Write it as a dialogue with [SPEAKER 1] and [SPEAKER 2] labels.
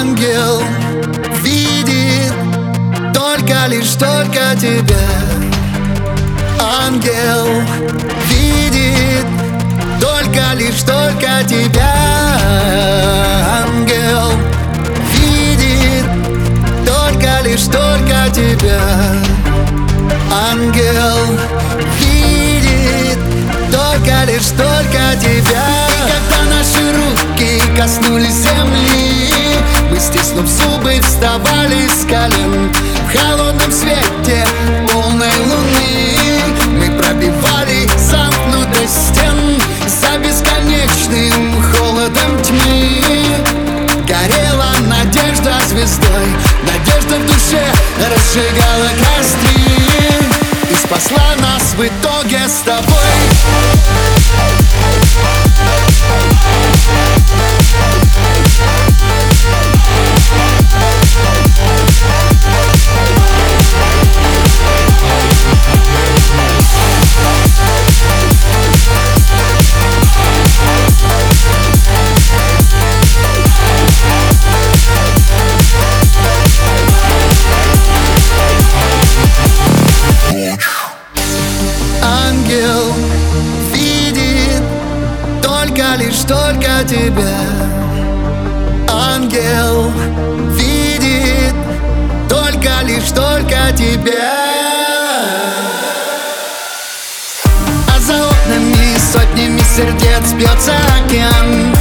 [SPEAKER 1] Ангел видит только тебя. Ангел видит только тебя. Ангел видит только тебя. Ангел видит только тебя. И когда наши руки коснулись земли, мы, стиснув зубы, вставали с колен. В холодном свете полной луны мы пробивали замкнутость стен. За бесконечным холодом тьмы горела надежда звездой. Надежда в душе разжигала костры и спасла нас в итоге с тобой. Ангел видит только тебя. Ангел видит только тебя. А за окнами сотнями сердец бьется океан.